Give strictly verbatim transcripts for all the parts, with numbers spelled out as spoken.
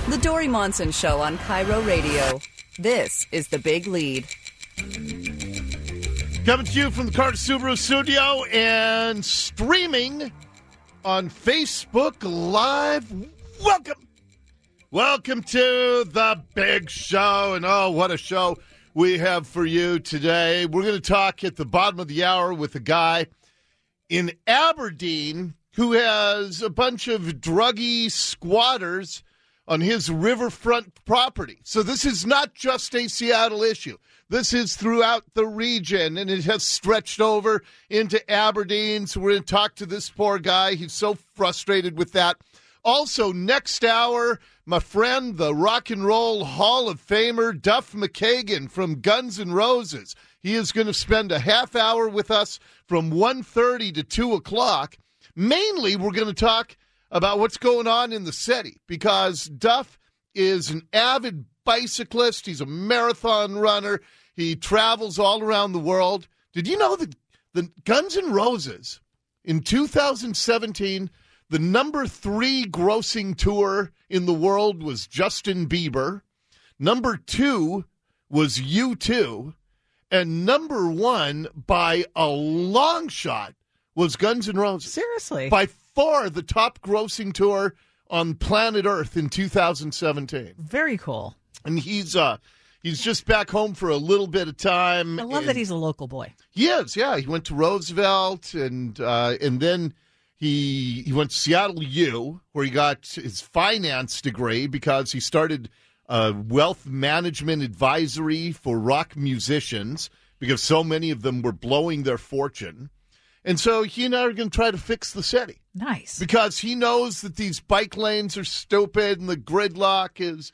The Dory Monson Show on Cairo Radio. This is The Big Lead. Coming to you from the Carter Subaru studio and streaming on Facebook Live. Welcome. Welcome to The Big Show. And oh, what a show we have for you today. We're going to talk at the bottom of the hour with a guy in Aberdeen who has a bunch of druggy squatters on his riverfront property. So this is not just a Seattle issue. This is throughout the region, and it has stretched over into Aberdeen. So we're going to talk to this poor guy. He's so frustrated with that. Also, next hour, my friend, the Rock and Roll Hall of Famer, Duff McKagan from Guns N' Roses. He is going to spend a half hour with us from one thirty to two o'clock. Mainly, we're going to talk about what's going on in the city, because Duff is an avid bicyclist. He's a marathon runner. He travels all around the world. Did you know that the Guns N' Roses in two thousand seventeen, the number three grossing tour in the world was Justin Bieber. Number two was U two. And number one, by a long shot, was Guns N' Roses. Seriously? By far the top grossing tour on planet Earth in two thousand seventeen. Very cool. And he's uh he's just back home for a little bit of time. I love that he's a local boy. He is, yeah. He went to Roosevelt, and uh, and then he he went to Seattle U, where he got his finance degree because he started a wealth management advisory for rock musicians because so many of them were blowing their fortune. And so he and I are going to try to fix the city. Nice. Because he knows that these bike lanes are stupid and the gridlock is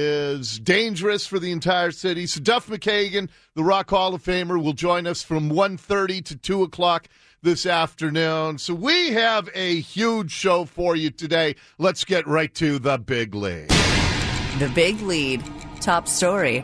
is dangerous for the entire city. So Duff McKagan, the Rock Hall of Famer, will join us from one thirty to two o'clock this afternoon. So we have a huge show for you today. Let's get right to the big lead. The Big Lead. Top story.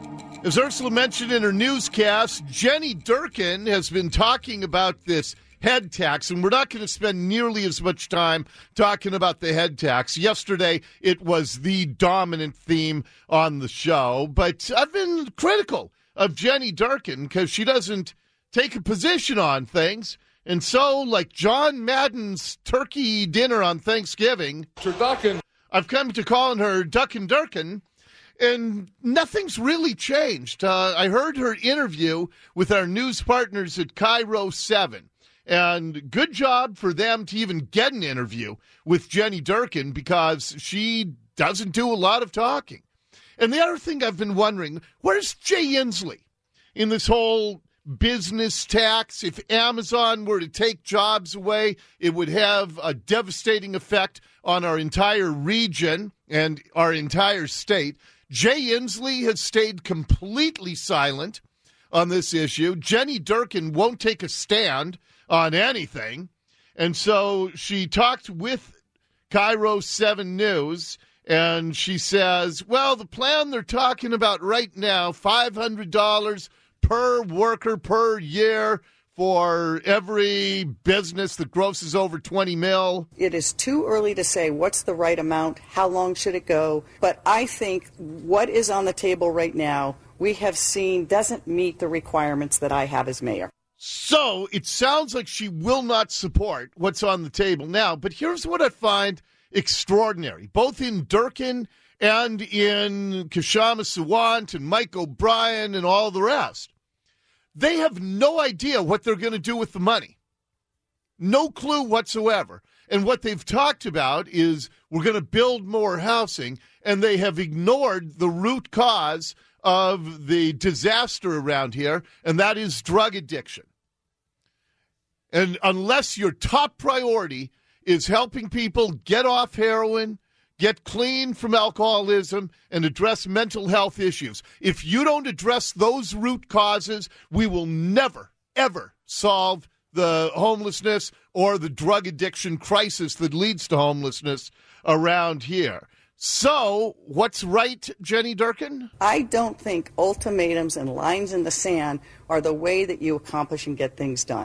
As Ursula mentioned in her newscast, Jenny Durkin has been talking about this head tax, and we're not going to spend nearly as much time talking about the head tax. Yesterday, it was the dominant theme on the show, but I've been critical of Jenny Durkin because she doesn't take a position on things. And so, like John Madden's turkey dinner on Thanksgiving, Turducken. I've come to calling her Duckin' Durkin. And nothing's really changed. Uh, I heard her interview with our news partners at Cairo seven. And good job for them to even get an interview with Jenny Durkin because she doesn't do a lot of talking. And the other thing I've been wondering, where's Jay Inslee in this whole business tax? If Amazon were to take jobs away, it would have a devastating effect on our entire region and our entire state. Jay Inslee has stayed completely silent on this issue. Jenny Durkin won't take a stand on anything. And so she talked with Cairo seven News, and she says, well, the plan they're talking about right now, five hundred dollars per worker per year for every business that grosses over twenty mil. It is too early to say what's the right amount, how long should it go, but I think what is on the table right now, we have seen doesn't meet the requirements that I have as mayor. So it sounds like she will not support what's on the table now, but here's what I find extraordinary, both in Durkin and in Kshama Sawant and Mike O'Brien and all the rest. They have no idea what they're going to do with the money. No clue whatsoever. And what they've talked about is we're going to build more housing, and they have ignored the root cause of the disaster around here, and that is drug addiction. And unless your top priority is helping people get off heroin, get clean from alcoholism, and address mental health issues. If you don't address those root causes, we will never, ever solve the homelessness or the drug addiction crisis that leads to homelessness around here. So, what's right, Jenny Durkin? I don't think ultimatums and lines in the sand are the way that you accomplish and get things done.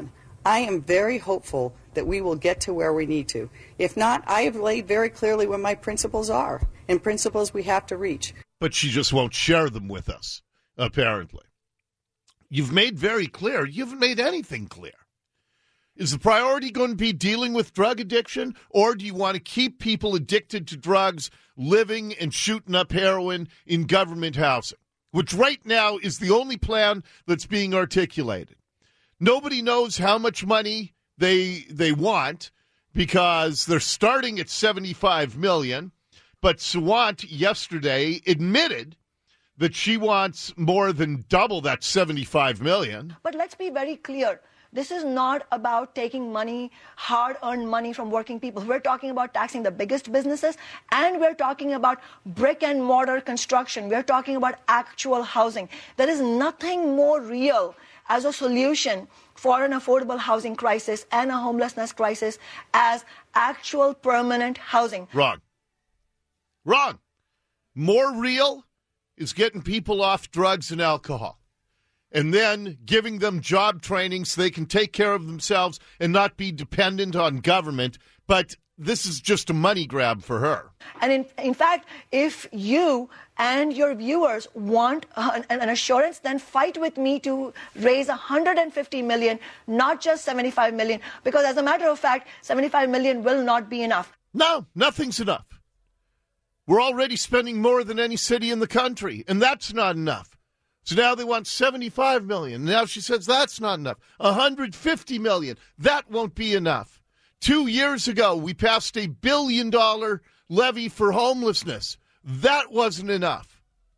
I am very hopeful that we will get to where we need to. If not, I have laid very clearly what my principles are, and principles we have to reach. But she just won't share them with us, apparently. You've made very clear, you haven't made anything clear. Is the priority going to be dealing with drug addiction, or do you want to keep people addicted to drugs living and shooting up heroin in government housing, which right now is the only plan that's being articulated? Nobody knows how much money they they want because they're starting at seventy-five million dollars, but Sawant yesterday admitted that she wants more than double that seventy-five million dollars. But let's be very clear. This is not about taking money, hard-earned money from working people. We're talking about taxing the biggest businesses, and we're talking about brick-and-mortar construction. We're talking about actual housing. There is nothing more real as a solution for an affordable housing crisis and a homelessness crisis as actual permanent housing. Wrong. Wrong. More real is getting people off drugs and alcohol, and then giving them job training so they can take care of themselves and not be dependent on government. But this is just a money grab for her. And in, in fact, if you and your viewers want an, an assurance, then fight with me to raise one hundred fifty million dollars, not just seventy-five million dollars, because as a matter of fact, seventy-five million dollars will not be enough. No, nothing's enough. We're already spending more than any city in the country, and that's not enough. So now they want seventy-five million dollars. Now she says that's not enough. one hundred fifty million dollars. That won't be enough. Two years ago, we passed a billion dollar levy for homelessness. That wasn't enough.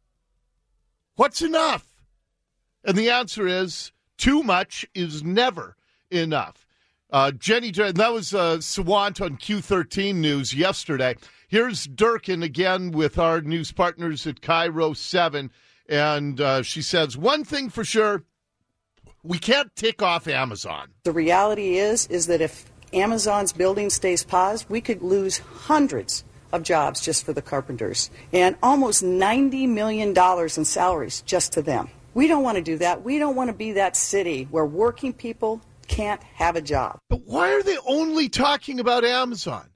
What's enough? And the answer is too much is never enough. Uh, Jenny, that was uh, Sawant on Q thirteen News yesterday. Here's Durkin again with our news partners at Cairo seven. And uh, she says, one thing for sure, we can't tick off Amazon. The reality is, is that if Amazon's building stays paused, we could lose hundreds of jobs just for the carpenters and almost ninety million dollars in salaries just to them. We don't want to do that. We don't want to be that city where working people can't have a job. But why are they only talking about Amazon?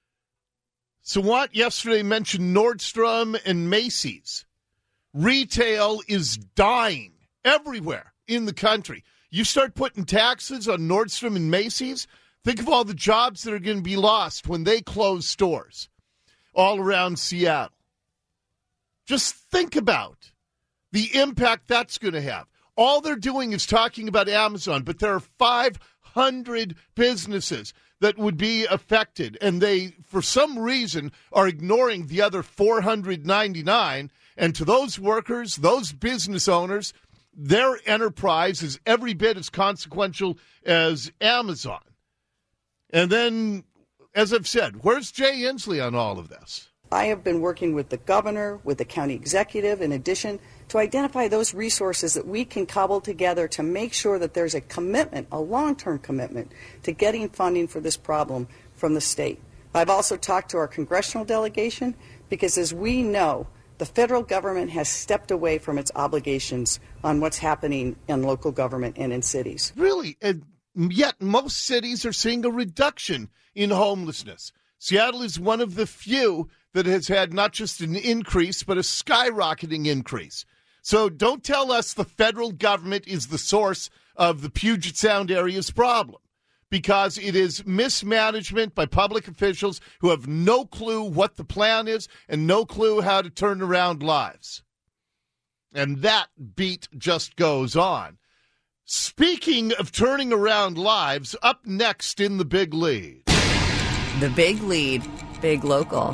Sawant yesterday mentioned Nordstrom and Macy's. Retail is dying everywhere in the country. You start putting taxes on Nordstrom and Macy's, think of all the jobs that are going to be lost when they close stores all around Seattle. Just think about the impact that's going to have. All they're doing is talking about Amazon, but there are five hundred businesses that would be affected, and they, for some reason, are ignoring the other four hundred ninety-nine. And to those workers, those business owners, their enterprise is every bit as consequential as Amazon. And then, as I've said, where's Jay Inslee on all of this? I have been working with the governor, with the county executive, in addition, to identify those resources that we can cobble together to make sure that there's a commitment, a long-term commitment, to getting funding for this problem from the state. I've also talked to our congressional delegation because, as we know, the federal government has stepped away from its obligations on what's happening in local government and in cities. Really? And yet most cities are seeing a reduction in homelessness. Seattle is one of the few that has had not just an increase, but a skyrocketing increase. So don't tell us the federal government is the source of the Puget Sound area's problem, because it is mismanagement by public officials who have no clue what the plan is and no clue how to turn around lives. And that beat just goes on. Speaking of turning around lives, up next in the Big Lead. The Big Lead, Big Local.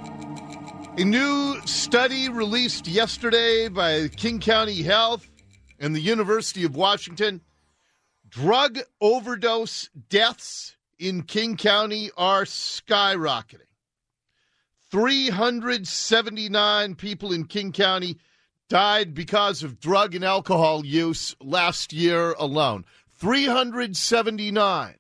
A new study released yesterday by King County Health and the University of Washington. Drug overdose deaths in King County are skyrocketing. three hundred seventy-nine people in King County died because of drug and alcohol use last year alone. three hundred seventy-nine.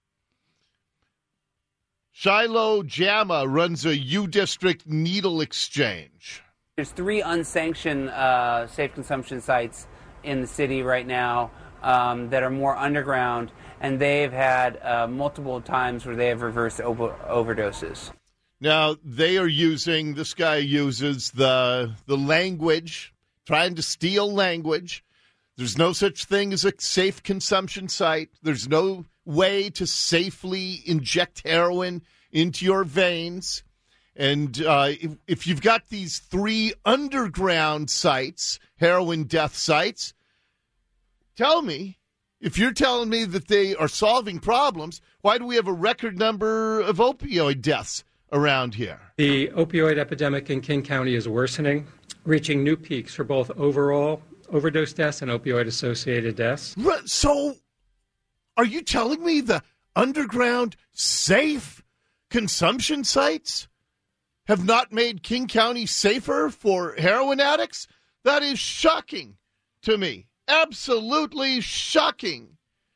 Shiloh Jama runs a U-District needle exchange. There's three unsanctioned uh, safe consumption sites in the city right now. um, that are more underground, and they've had uh, multiple times where they have reversed over- overdoses. Now, they are using, this guy uses the the language, trying to steal language. There's no such thing as a safe consumption site. There's no way to safely inject heroin into your veins. And uh, if, if you've got these three underground sites, heroin death sites, tell me, if you're telling me that they are solving problems, why do we have a record number of opioid deaths around here? The opioid epidemic in King County is worsening, reaching new peaks for both overall overdose deaths and opioid-associated deaths. So are you telling me the underground safe consumption sites have not made King County safer for heroin addicts? That is shocking to me. Absolutely shocking.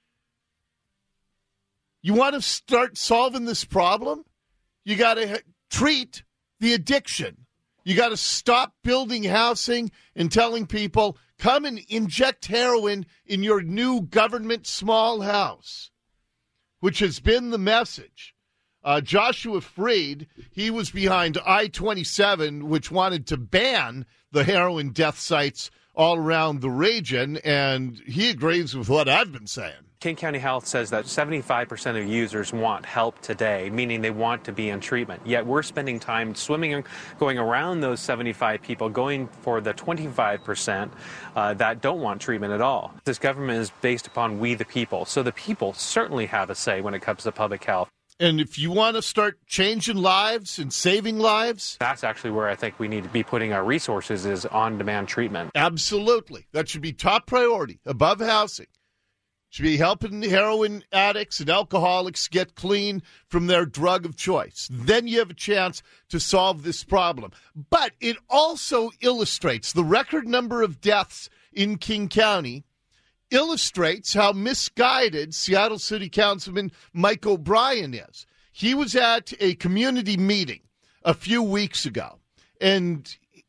You want to start solving this problem? You got to ha- treat the addiction. You got to stop building housing and telling people, come and inject heroin in your new government small house, which has been the message. Uh, Joshua Freed, he was behind I twenty-seven, which wanted to ban the heroin death sites all around the region, and he agrees with what I've been saying. King County Health says that seventy-five percent of users want help today, meaning they want to be in treatment. Yet we're spending time swimming, going around those seventy-five people, going for the twenty-five percent uh, that don't want treatment at all. This government is based upon we the people, so the people certainly have a say when it comes to public health. And if you want to start changing lives and saving lives, that's actually where I think we need to be putting our resources, is on-demand treatment. Absolutely. That should be top priority, above housing. Should be helping heroin addicts and alcoholics get clean from their drug of choice. Then you have a chance to solve this problem. But it also illustrates the record number of deaths in King County, illustrates how misguided Seattle City Councilman Mike O'Brien is. He was at a community meeting a few weeks ago, and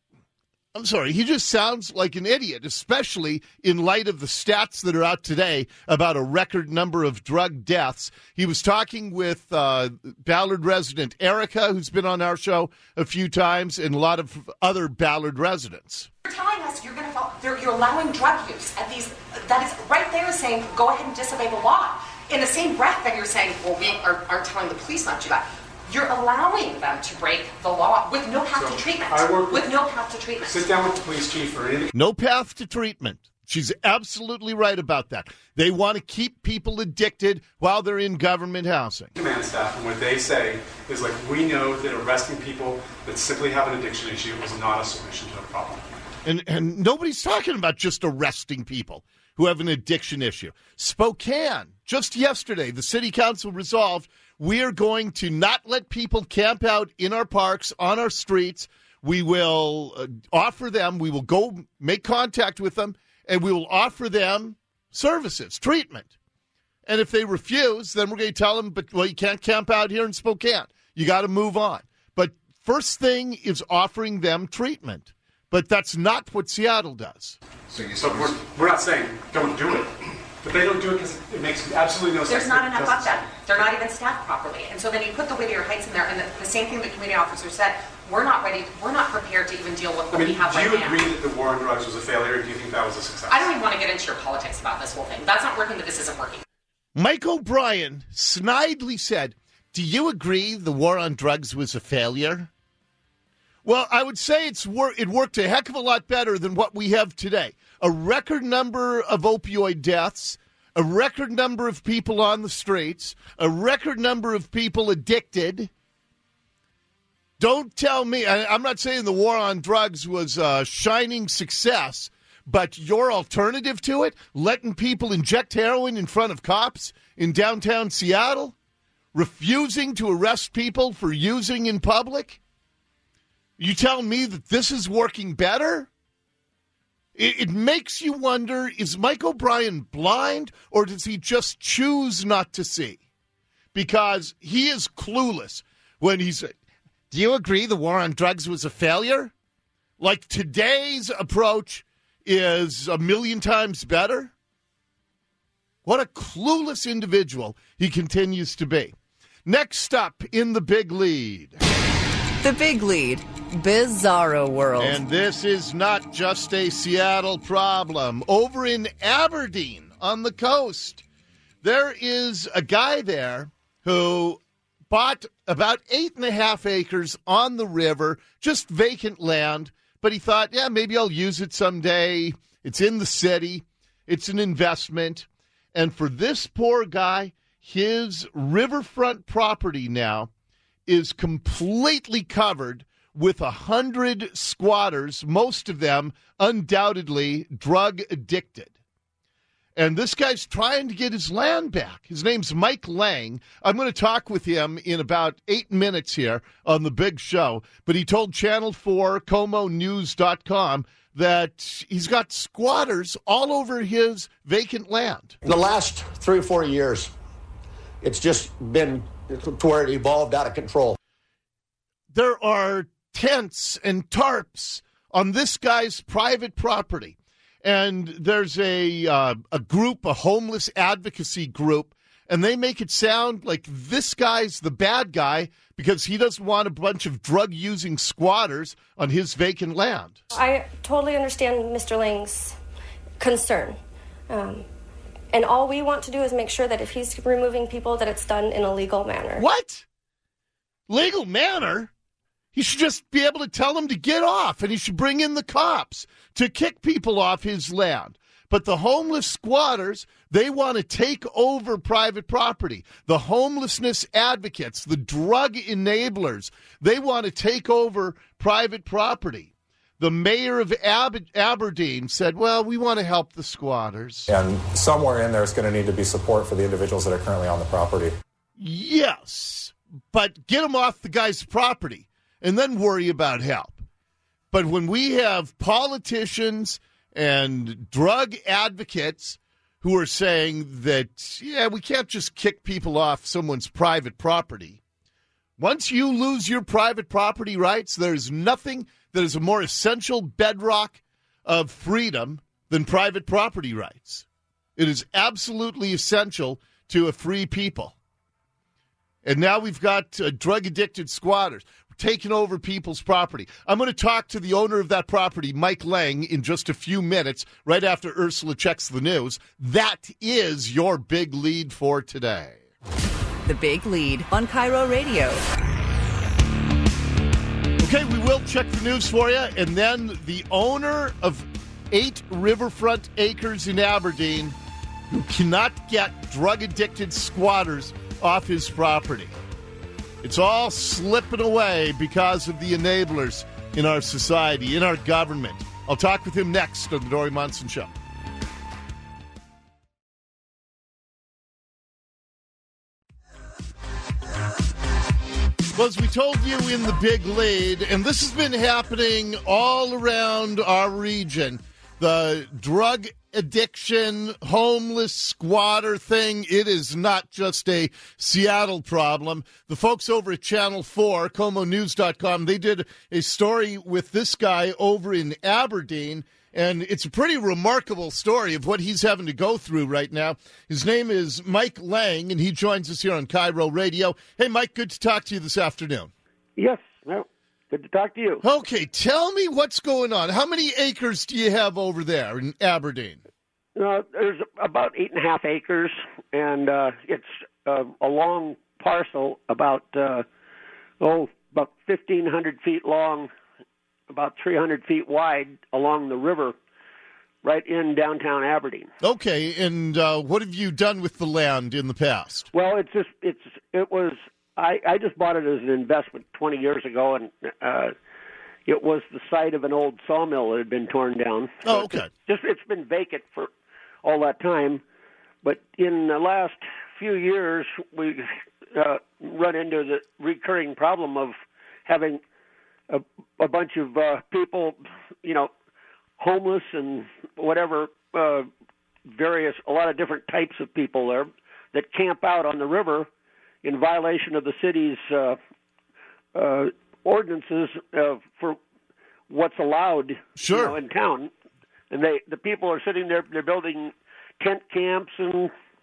I'm sorry, he just sounds like an idiot, especially in light of the stats that are out today about a record number of drug deaths. He was talking with uh, Ballard resident Erica, who's been on our show a few times, and a lot of other Ballard residents. You're telling us you're going to follow, you're allowing drug use at these, that is right there saying, go ahead and disobey the law. In the same breath that you're saying, well, we are, are telling the police not to do that. You're allowing them to break the law with no path so to treatment. I work with, with no path to treatment. Sit down with the police chief or anything. No path to treatment. She's absolutely right about that. They want to keep people addicted while they're in government housing. Command staff, and what they say is, like, we know that arresting people that simply have an addiction issue is not a solution to the problem. And and nobody's talking about just arresting people who have an addiction issue. Spokane, just yesterday, the city council resolved we are going to not let people camp out in our parks, on our streets. We will uh, offer them, we will go make contact with them, and we will offer them services, treatment. And if they refuse, then we're going to tell them, but well, you can't camp out here in Spokane. You got to move on. But first thing is offering them treatment. But that's not what Seattle does. So, you so we're, we're not saying don't do it. But they don't do it because it makes absolutely no There's sense. There's not enough of them. They're not even staffed properly. And so then you put the Whittier Heights in there, and the, the same thing the community officer said, we're not ready, we're not prepared to even deal with what I mean, we have right now. do you agree that the war on drugs was a failure, or do you think that was a success? I don't even want to get into your politics about this whole thing. That's not working, but this isn't working. Mike O'Brien snidely said, do you agree the war on drugs was a failure? Well, I would say it's wor- it worked a heck of a lot better than what we have today. A record number of opioid deaths, a record number of people on the streets, a record number of people addicted. Don't tell me, I, I'm not saying the war on drugs was a shining success, but your alternative to it, letting people inject heroin in front of cops in downtown Seattle, refusing to arrest people for using in public, you tell me that this is working better? It, it makes you wonder, is Mike O'Brien blind, or does he just choose not to see? Because he is clueless when he's, do you agree the war on drugs was a failure? Like today's approach is a million times better? What a clueless individual he continues to be. Next up in the big lead. The Big Lead, Bizarro World. And this is not just a Seattle problem. Over in Aberdeen on the coast, there is a guy there who bought about eight and a half acres on the river, just vacant land, but he thought, yeah, maybe I'll use it someday. It's in the city. It's an investment. And for this poor guy, his riverfront property now is completely covered with a hundred squatters, most of them undoubtedly drug addicted. And this guy's trying to get his land back. His name's Mike Lang. I'm going to talk with him in about eight minutes here on the big show. But he told Channel four, Como News dot com, that he's got squatters all over his vacant land. The last three or four years, it's just been to where it evolved out of control. There are tents and tarps on this guy's private property. And there's a uh, a group, a homeless advocacy group, and they make it sound like this guy's the bad guy because he doesn't want a bunch of drug-using squatters on his vacant land. I totally understand Mister Lang's concern. Um, and all we want to do is make sure that if he's removing people, that it's done in a legal manner. What? Legal manner? He should just be able to tell them to get off, and he should bring in the cops to kick people off his land. But the homeless squatters, they want to take over private property. The homelessness advocates, the drug enablers, they want to take over private property. The mayor of Aber- Aberdeen said, well, we want to help the squatters. And somewhere in there is going to need to be support for the individuals that are currently on the property. Yes, but get them off the guy's property and then worry about help. But when we have politicians and drug advocates who are saying that, yeah, we can't just kick people off someone's private property. Once you lose your private property rights, there's nothing that is a more essential bedrock of freedom than private property rights. It is absolutely essential to a free people. And now we've got uh, drug-addicted squatters taking over people's property. I'm going to talk to the owner of that property, Mike Lang, in just a few minutes, right after Ursula checks the news. That is your big lead for today. The Big Lead on Cairo Radio. Okay, we will check the news for you. And then the owner of eight riverfront acres in Aberdeen who cannot get drug-addicted squatters off his property. It's all slipping away because of the enablers in our society, in our government. I'll talk with him next on the Dori Monson Show. Well, as we told you in the big lead, and this has been happening all around our region, the drug addiction, homeless squatter thing, it is not just a Seattle problem. The folks over at Channel four, Como News dot com, they did a story with this guy over in Aberdeen, and it's a pretty remarkable story of what he's having to go through right now. His name is Mike Lang, and he joins us here on Cairo Radio. Hey, Mike, good to talk to you this afternoon. Yes, well, good to talk to you. Okay, tell me what's going on. How many acres do you have over there in Aberdeen? Uh, there's about eight and a half acres, and uh, it's uh, a long parcel, about uh, oh, about fifteen hundred feet long, about three hundred feet wide along the river, right in downtown Aberdeen. Okay, and uh, what have you done with the land in the past? Well, it's just it's it was I, I just bought it as an investment twenty years ago, and uh, it was the site of an old sawmill that had been torn down. So oh, okay. It's just it's been vacant for all that time, but in the last few years, we uh, run into the recurring problem of having a, a bunch of uh, people, you know, homeless and whatever, uh, various, a lot of different types of people there that camp out on the river in violation of the city's uh, uh, ordinances uh, for what's allowed sure. you know, in town. And they, the people are sitting there, they're building tent camps and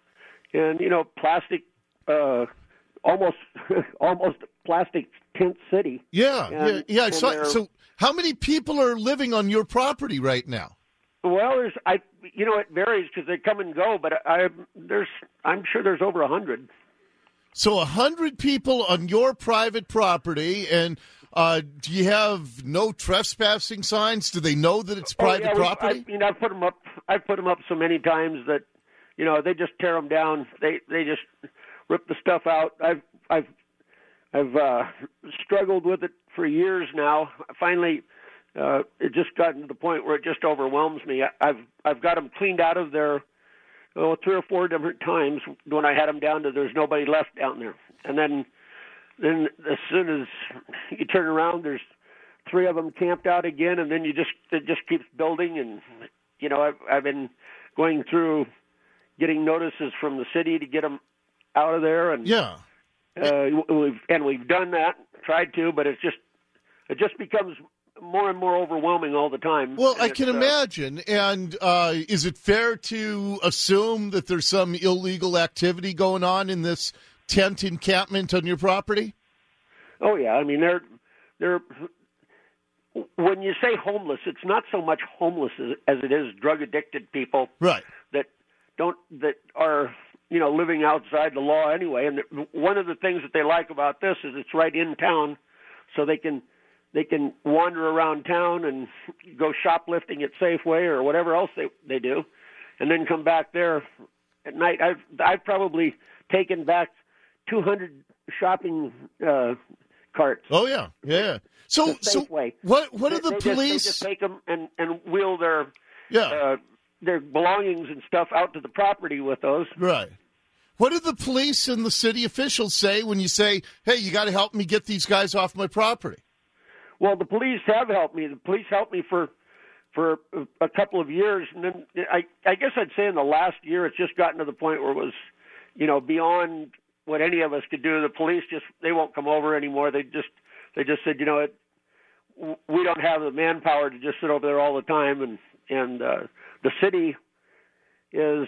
and you know, plastic, uh, almost almost plastic tent city. Yeah, and, yeah, yeah. and So, so how many people are living on your property right now? Well, there's I, you know, it varies because they come and go, but I there's I'm sure there's over a hundred. So a hundred people on your private property, and uh, do you have no trespassing signs? Do they know that it's private oh, yeah, property? I, you know, I've put them up. I've put them up so many times that, you know, they just tear them down. They they just rip the stuff out. I've I've I've uh, struggled with it for years now. Finally, uh, it just gotten to the point where it just overwhelms me. I, I've I've got them cleaned out of there. Oh, three or four different times when I had them down to there's nobody left down there, and then then as soon as you turn around, there's three of them camped out again, and then you just it just keeps building. And you know, I've I've been going through getting notices from the city to get them out of there, and yeah, uh, we've and we've done that, tried to, but it's just it just becomes more and more overwhelming all the time. Well, and I can uh, imagine. And uh, is it fair to assume that there's some illegal activity going on in this tent encampment on your property? Oh yeah, I mean they're they're. When you say homeless, it's not so much homeless as, as it is drug addicted people, right? That don't that are you know living outside the law anyway. And one of the things that they like about this is it's right in town, so they can. They can wander around town and go shoplifting at Safeway or whatever else they they do, and then come back there at night. I've I've probably taken back two hundred shopping uh, carts. Oh yeah, yeah. So so what what are the they, they police? Just, they just take them and, and wheel their yeah uh, their belongings and stuff out to the property with those. Right. What do the police and the city officials say when you say, "Hey, you got to help me get these guys off my property"? Well, the police have helped me. The police helped me for for a couple of years, and then I, I guess I'd say in the last year it's just gotten to the point where it was, you know, beyond what any of us could do. The police just they won't come over anymore. They just they just said, you know, it, we don't have the manpower to just sit over there all the time, and and uh, the city is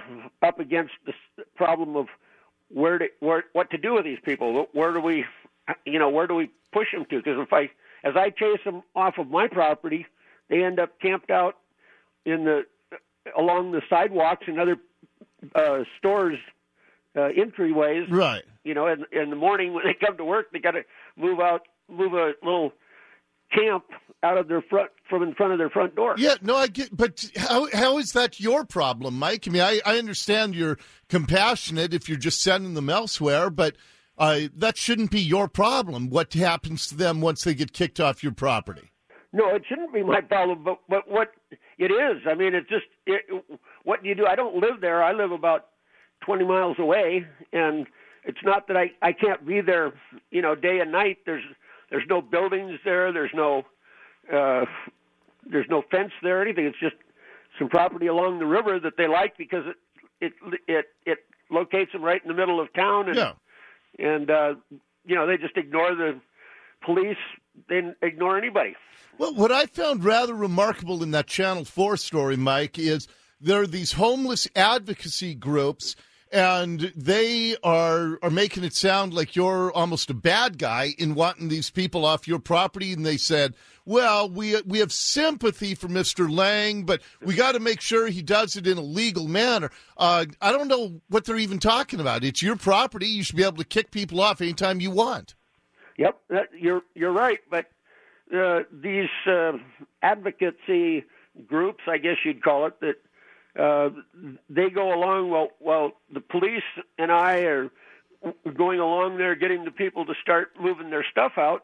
up against the problem of where to where what to do with these people. Where do we, you know, where do we push them to? Because if I As I chase them off of my property, they end up camped out in the along the sidewalks and other uh, stores' uh, entryways. Right. You know, in, in the morning when they come to work, they got to move out, move a little camp out of their front from in front of their front door. Yeah, no, I get. But how how is that your problem, Mike? I mean, I, I understand you're compassionate if you're just sending them elsewhere, but. Uh, that shouldn't be your problem, what happens to them once they get kicked off your property. No, it shouldn't be my problem, but, but what it is, I mean, it's just, it, what do you do? I don't live there. I live about twenty miles away, and it's not that I, I can't be there, you know, day and night. There's there's no buildings there. There's no uh, there's no fence there or anything. It's just some property along the river that they like because it it it, it locates them right in the middle of town, and yeah. And, uh, you know, they just ignore the police. They ignore anybody. Well, what I found rather remarkable in that Channel four story, Mike, is there are these homeless advocacy groups, and they are are making it sound like you're almost a bad guy in wanting these people off your property. And they said, well, we we have sympathy for Mister Lang, but we got to make sure he does it in a legal manner. Uh, I don't know what they're even talking about. It's your property. You should be able to kick people off anytime you want. Yep, that, you're you're right. But uh, these uh, advocacy groups, I guess you'd call it, that uh, they go along. Well, well, the police and I are going along there, getting the people to start moving their stuff out.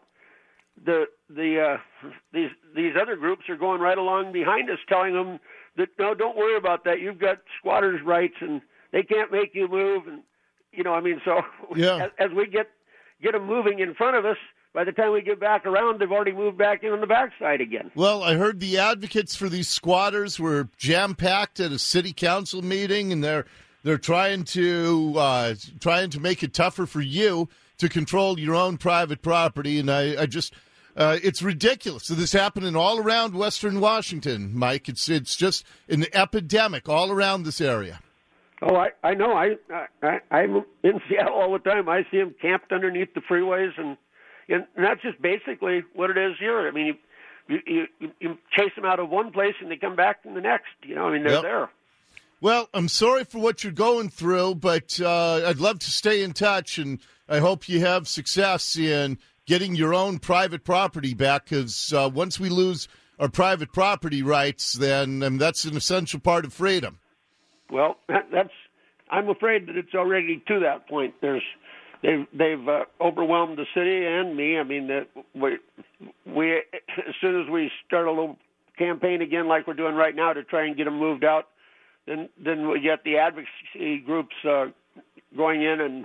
The the uh, these these other groups are going right along behind us, telling them that no, don't worry about that. You've got squatters' rights, and they can't make you move. And you know, I mean, so yeah. as, as we get get them moving in front of us, by the time we get back around, they've already moved back in on the backside again. Well, I heard the advocates for these squatters were jam packed at a city council meeting, and they're they're trying to uh, trying to make it tougher for you to control your own private property, and I, I just, uh, it's ridiculous. So this happening all around Western Washington, Mike. It's it's just an epidemic all around this area. Oh, I, I know. I, I, I'm in Seattle all the time. I see them camped underneath the freeways, and, and that's just basically what it is here. I mean, you, you, you, you chase them out of one place, and they come back in the next. You know, I mean, they're Yep. there. Well, I'm sorry for what you're going through, but uh, I'd love to stay in touch, and I hope you have success in getting your own private property back, because uh, once we lose our private property rights, then um, that's an essential part of freedom. Well, that, that's. I'm afraid that it's already to that point. There's, they've they've uh, overwhelmed the city and me. I mean, that we we as soon as we start a little campaign again, like we're doing right now, to try and get them moved out, then then we get the advocacy groups uh, going in and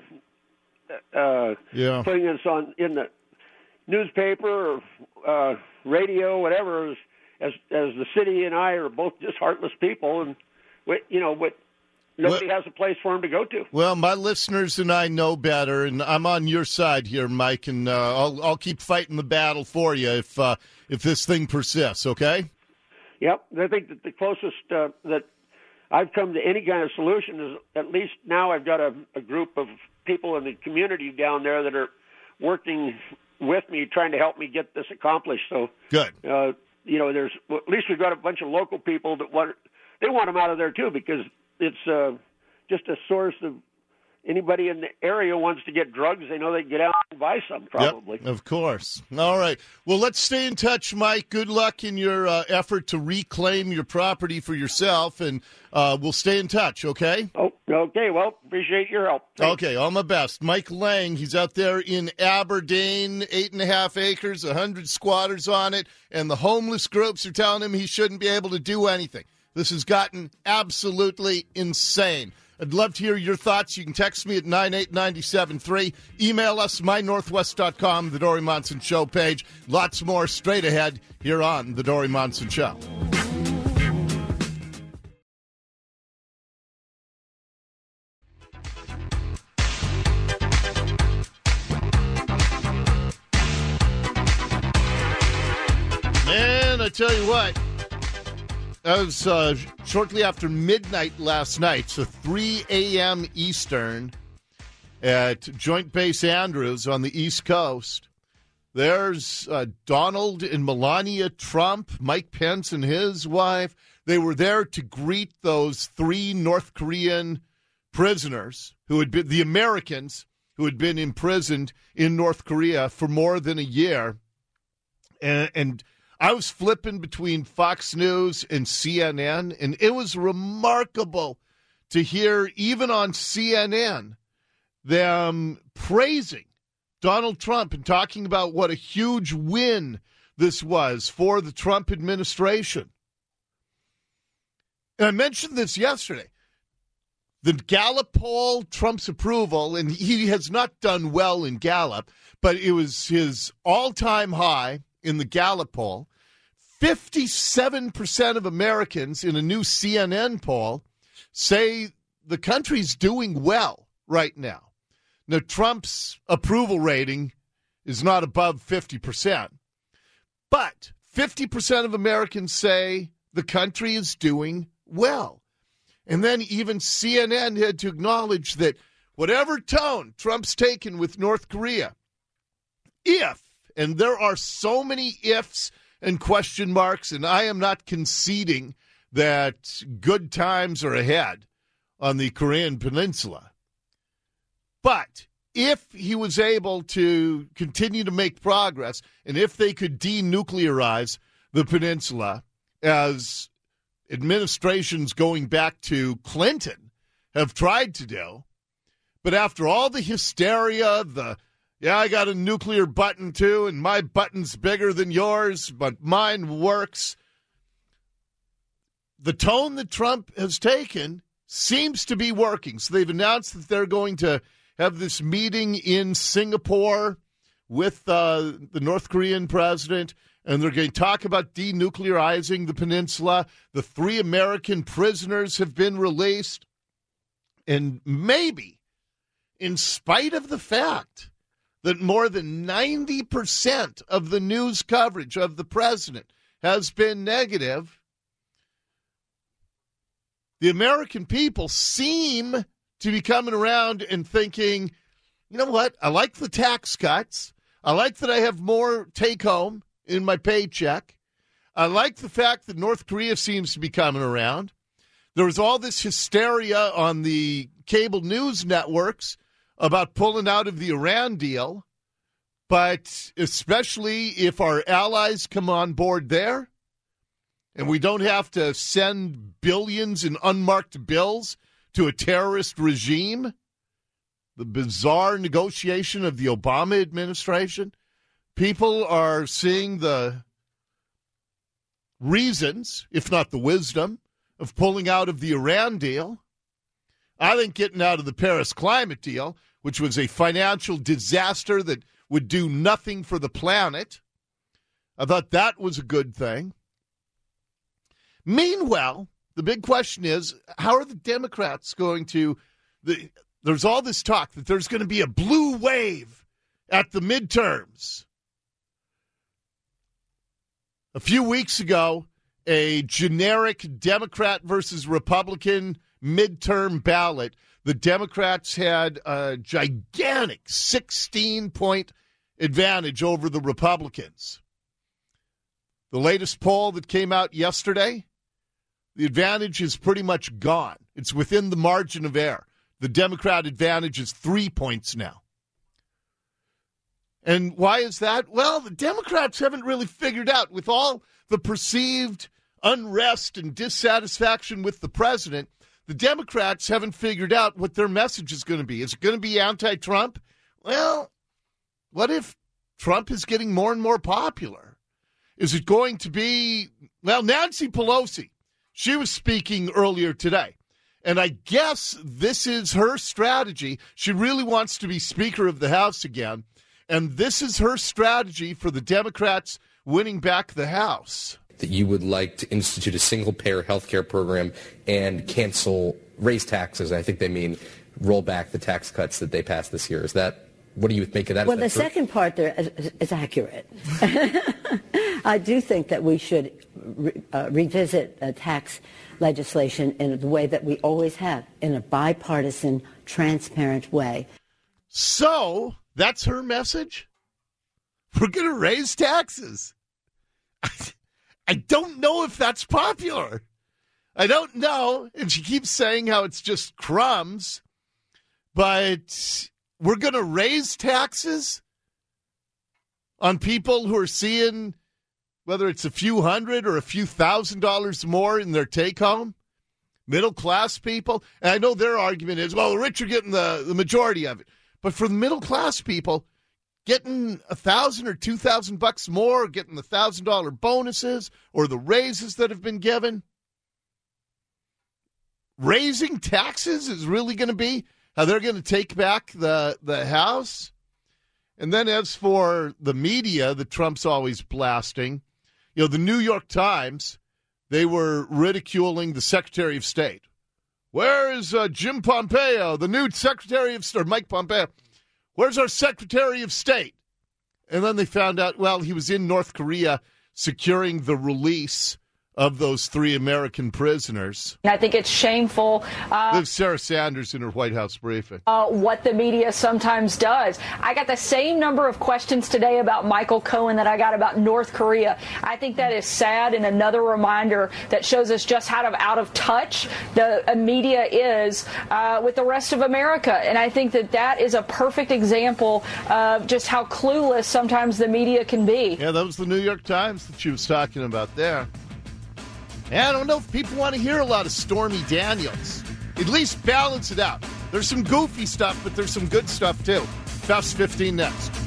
uh, yeah. putting us on in the newspaper or uh, radio, whatever. As, as as the city and I are both just heartless people, and we, you know, but nobody well, has a place for them to go to. Well, my listeners and I know better, and I'm on your side here, Mike, and uh, I'll I'll keep fighting the battle for you if uh, if this thing persists. Okay. Yep, I think that the closest uh, that I've come to any kind of solution is, at least now I've got a, a group of people in the community down there that are working with me, trying to help me get this accomplished. So good. Uh, you know, there's well, at least we've got a bunch of local people that want they want them out of there too, because it's uh, just a source of anybody in the area wants to get drugs. They know they can get out and buy some, probably. Yep, of course. All right. Well, let's stay in touch, Mike. Good luck in your uh, effort to reclaim your property for yourself, and uh, we'll stay in touch, okay? Oh, okay. Well, appreciate your help. Thanks. Okay, all my best. Mike Lang, he's out there in Aberdeen, eight and a half acres, a hundred squatters on it, and the homeless groups are telling him he shouldn't be able to do anything. This has gotten absolutely insane. I'd love to hear your thoughts. You can text me at nine eight nine seven three. Email us, my northwest dot com, the Dory Monson Show page. Lots more straight ahead here on the Dory Monson Show. Man, I tell you what. That was uh, shortly after midnight last night, so three a.m. Eastern at Joint Base Andrews on the East Coast. There's uh, Donald and Melania Trump, Mike Pence and his wife. They were there to greet those three North Korean prisoners who had been, the Americans who had been imprisoned in North Korea for more than a year. And, and I was flipping between Fox News and C N N, and it was remarkable to hear, even on C N N, them praising Donald Trump and talking about what a huge win this was for the Trump administration. And I mentioned this yesterday. The Gallup poll, Trump's approval, and he has not done well in Gallup, but it was his all-time high in the Gallup poll. fifty-seven percent of Americans in a new C N N poll say the country's doing well right now. Now, Trump's approval rating is not above fifty percent, but fifty percent of Americans say the country is doing well. And then even C N N had to acknowledge that whatever tone Trump's taken with North Korea, if, and there are so many ifs and question marks, and I am not conceding that good times are ahead on the Korean Peninsula. But if he was able to continue to make progress, and if they could denuclearize the peninsula, as administrations going back to Clinton have tried to do, but after all the hysteria, the yeah, I got a nuclear button too, and my button's bigger than yours, but mine works. The tone that Trump has taken seems to be working. So they've announced that they're going to have this meeting in Singapore with uh, the North Korean president, and they're going to talk about denuclearizing the peninsula. The three American prisoners have been released. And maybe, in spite of the fact that more than ninety percent of the news coverage of the president has been negative, the American people seem to be coming around and thinking, you know what? I like the tax cuts. I like that I have more take home in my paycheck. I like the fact that North Korea seems to be coming around. There was all this hysteria on the cable news networks about pulling out of the Iran deal. But especially if our allies come on board there and we don't have to send billions in unmarked bills to a terrorist regime, the bizarre negotiation of the Obama administration, people are seeing the reasons, if not the wisdom, of pulling out of the Iran deal. I think getting out of the Paris climate deal, which was a financial disaster that would do nothing for the planet, I thought that was a good thing. Meanwhile, the big question is, how are the Democrats going to... The, there's all this talk that there's going to be a blue wave at the midterms. A few weeks ago, a generic Democrat versus Republican midterm ballot, the Democrats had a gigantic sixteen-point advantage over the Republicans. The latest poll that came out yesterday, the advantage is pretty much gone. It's within the margin of error. The Democrat advantage is three points now. And why is that? Well, the Democrats haven't really figured out, with all the perceived unrest and dissatisfaction with the president, the Democrats haven't figured out what their message is going to be. Is it going to be anti-Trump? Well, what if Trump is getting more and more popular? Is it going to be, well, Nancy Pelosi, she was speaking earlier today, and I guess this is her strategy. She really wants to be Speaker of the House again, and this is her strategy for the Democrats winning back the House. That you would like to institute a single-payer health care program and cancel, raise taxes. I think they mean roll back the tax cuts that they passed this year. Is that, what do you make of that? Well, that the true? second part there is, is accurate. I do think that we should re, uh, revisit uh, tax legislation in the way that we always have, in a bipartisan, transparent way. So, that's her message? We're going to raise taxes. I don't know if that's popular. I don't know. And she keeps saying how it's just crumbs. But we're going to raise taxes on people who are seeing, whether it's a few hundred or a few thousand dollars more in their take-home, middle-class people. And I know their argument is, well, the rich are getting the, the majority of it. But for the middle-class people, getting a thousand or two thousand bucks more, getting the thousand dollar bonuses or the raises that have been given. Raising taxes is really going to be how they're going to take back the, the House. And then as for the media that Trump's always blasting, you know, the New York Times, they were ridiculing the Secretary of State. Where is uh, Jim Pompeo, the new Secretary of State, Mike Pompeo? Where's our Secretary of State? And then they found out, well, he was in North Korea securing the release of those three American prisoners. I think it's shameful. Uh, There's Sarah Sanders in her White House briefing. Uh, what the media sometimes does. I got the same number of questions today about Michael Cohen that I got about North Korea. I think that is sad and another reminder that shows us just how out of touch the media is uh, with the rest of America. And I think that that is a perfect example of just how clueless sometimes the media can be. Yeah, that was the New York Times that she was talking about there. And I don't know if people want to hear a lot of Stormy Daniels. At least balance it out. There's some goofy stuff, but there's some good stuff, too. Fast fifteen next.